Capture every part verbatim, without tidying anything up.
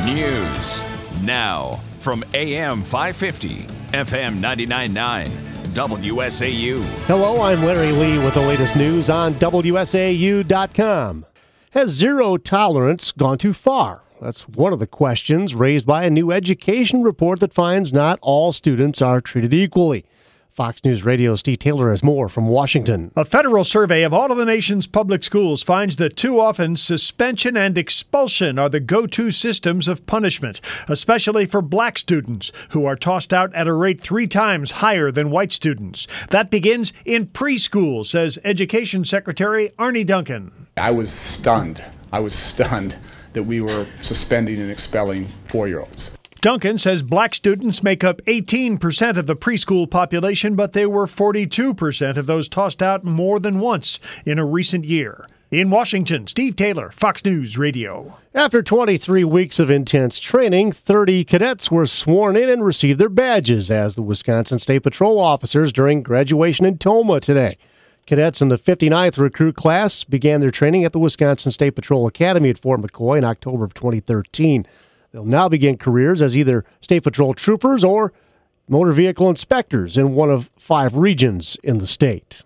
News now from A M five fifty, F M ninety-nine point nine, W S A U. Hello, I'm Larry Lee with the latest news on W S A U dot com. Has zero tolerance gone too far? That's one of the questions raised by a new education report that finds not all students are treated equally. Fox News Radio's Steve Taylor has more from Washington. A federal survey of all of the nation's public schools finds that too often suspension and expulsion are the go-to systems of punishment, especially for black students who are tossed out at a rate three times higher than white students. That begins in preschool, says Education Secretary Arne Duncan. I was stunned. I was stunned that we were suspending and expelling four-year-olds. Duncan says black students make up eighteen percent of the preschool population, but they were forty-two percent of those tossed out more than once in a recent year. In Washington, Steve Taylor, Fox News Radio. After twenty-three weeks of intense training, thirty cadets were sworn in and received their badges as the Wisconsin State Patrol officers during graduation in Tomah today. Cadets in the fifty-ninth recruit class began their training at the Wisconsin State Patrol Academy at Fort McCoy in October of twenty thirteen. They'll now begin careers as either State Patrol troopers or motor vehicle inspectors in one of five regions in the state.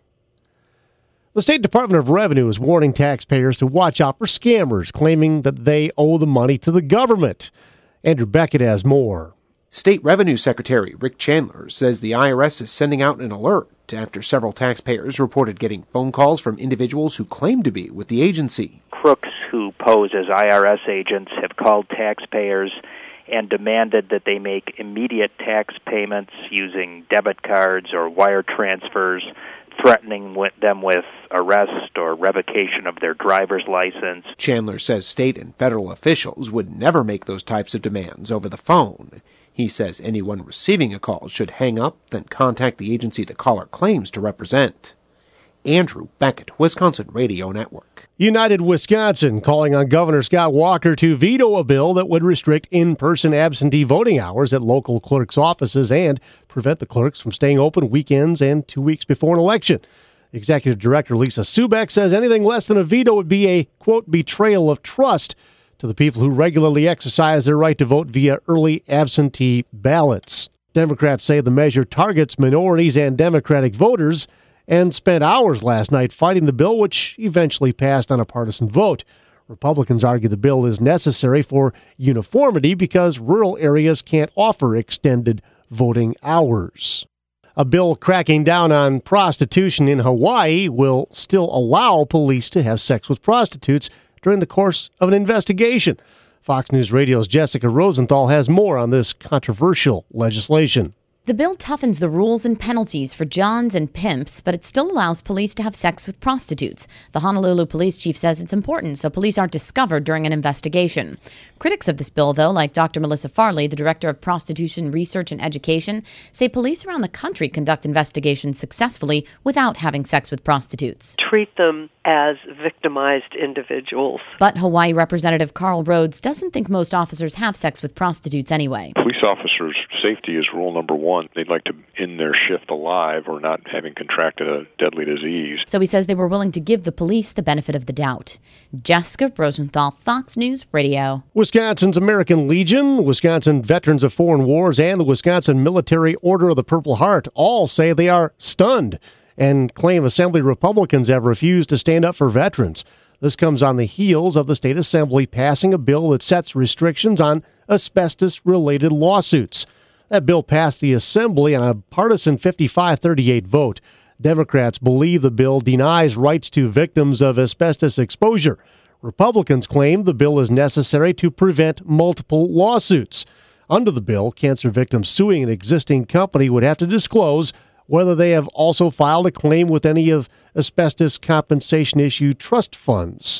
The State Department of Revenue is warning taxpayers to watch out for scammers claiming that they owe the money to the government. Andrew Beckett has more. State Revenue Secretary Rick Chandler says the I R S is sending out an alert after several taxpayers reported getting phone calls from individuals who claim to be with the agency. Crooks who pose as I R S agents have called taxpayers and demanded that they make immediate tax payments using debit cards or wire transfers, threatening with them with arrest or revocation of their driver's license. Chandler says state and federal officials would never make those types of demands over the phone. He says anyone receiving a call should hang up, then contact the agency the caller claims to represent. Andrew Beckett, Wisconsin Radio Network. United Wisconsin calling on Governor Scott Walker to veto a bill that would restrict in-person absentee voting hours at local clerks' offices and prevent the clerks from staying open weekends and two weeks before an election. Executive Director Lisa Subeck says anything less than a veto would be a, quote, betrayal of trust to the people who regularly exercise their right to vote via early absentee ballots. Democrats say the measure targets minorities and Democratic voters and spent hours last night fighting the bill, which eventually passed on a partisan vote. Republicans argue the bill is necessary for uniformity because rural areas can't offer extended voting hours. A bill cracking down on prostitution in Hawaii will still allow police to have sex with prostitutes during the course of an investigation. Fox News Radio's Jessica Rosenthal has more on this controversial legislation. The bill toughens the rules and penalties for johns and pimps, but it still allows police to have sex with prostitutes. The Honolulu police chief says it's important so police aren't discovered during an investigation. Critics of this bill, though, like Doctor Melissa Farley, the director of Prostitution Research and Education, say police around the country conduct investigations successfully without having sex with prostitutes. Treat them as victimized individuals. But Hawaii Representative Carl Rhodes doesn't think most officers have sex with prostitutes anyway. Police officers' safety is rule number one. They'd like to end their shift alive or not having contracted a deadly disease. So he says they were willing to give the police the benefit of the doubt. Jessica Rosenthal, Fox News Radio. Wisconsin's American Legion, Wisconsin Veterans of Foreign Wars, and the Wisconsin Military Order of the Purple Heart all say they are stunned and claim Assembly Republicans have refused to stand up for veterans. This comes on the heels of the state assembly passing a bill that sets restrictions on asbestos-related lawsuits. That bill passed the assembly on a partisan fifty-five thirty-eight vote. Democrats believe the bill denies rights to victims of asbestos exposure. Republicans claim the bill is necessary to prevent multiple lawsuits. Under the bill, cancer victims suing an existing company would have to disclose whether they have also filed a claim with any of asbestos compensation issue trust funds.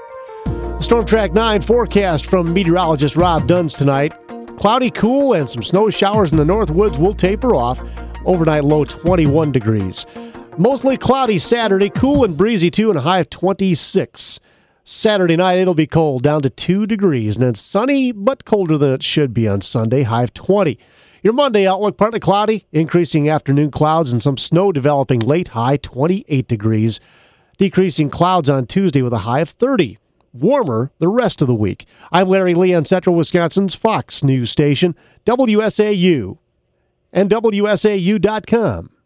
Storm Track nine forecast from meteorologist Rob Duns tonight. Cloudy, cool, and some snow showers in the north woods will taper off. Overnight low twenty-one degrees. Mostly cloudy Saturday, cool and breezy too, and a high of twenty-six. Saturday night it'll be cold, down to two degrees, and then sunny but colder than it should be on Sunday, high of twenty. Your Monday outlook, partly cloudy, increasing afternoon clouds and some snow developing late, high twenty-eight degrees. Decreasing clouds on Tuesday with a high of thirty. warmer the rest of the week. I'm Larry Lee on Central Wisconsin's Fox News Station, W S A U and W S A U dot com.